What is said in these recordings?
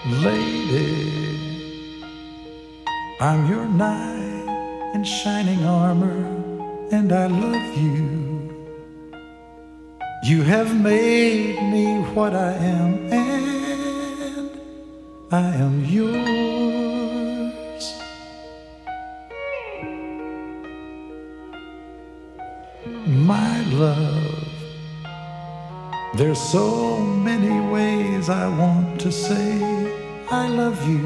Lady, I'm your knight in shining armor, and I love you. You have made me what I am, and I am yours. My love, there's so many ways I want to say I love you.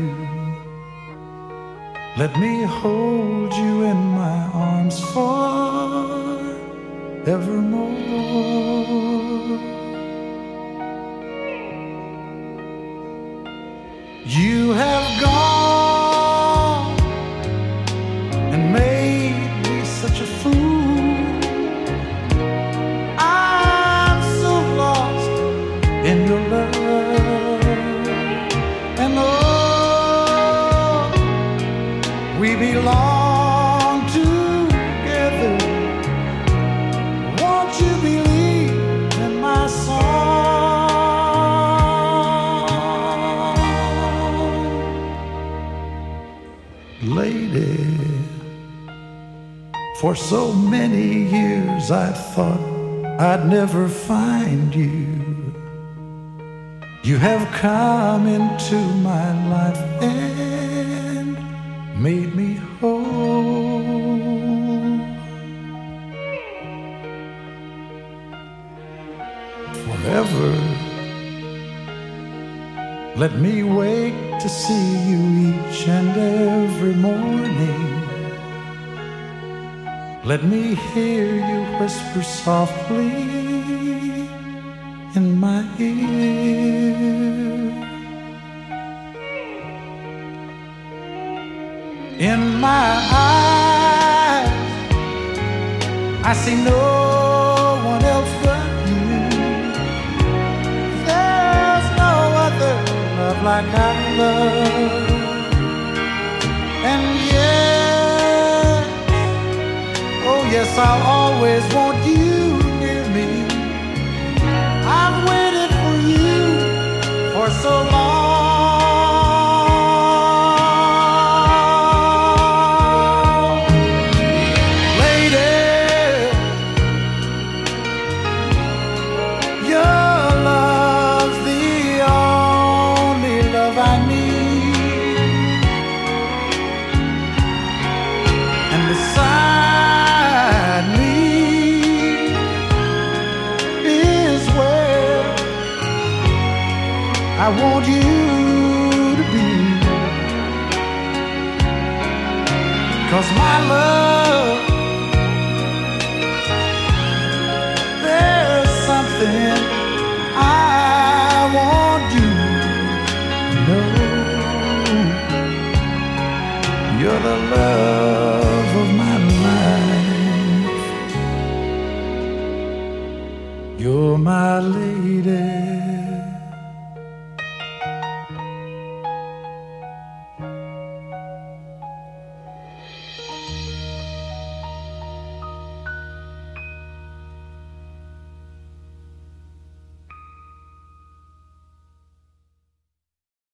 Let me hold you in my arms forevermore. You have gone and made me such a fool. I'm so lost in your love, and oh, we belong together. Won't you believe in my song? Lady, for so many years I thought I'd never find you. You have come into my life and made me whole. Forever, let me wake to see you each and every morning. Let me hear you whisper softly in my ear. In my eyes, I see no one else but you. There's no other love like I love. And yes, oh yes, I'll always want you near me. I've waited for you for so long. Lady, your love's the only love I need. And beside me is where I want you to be. 'Cause my love, there's something I want you to know. You're the love of my life. You're my lady.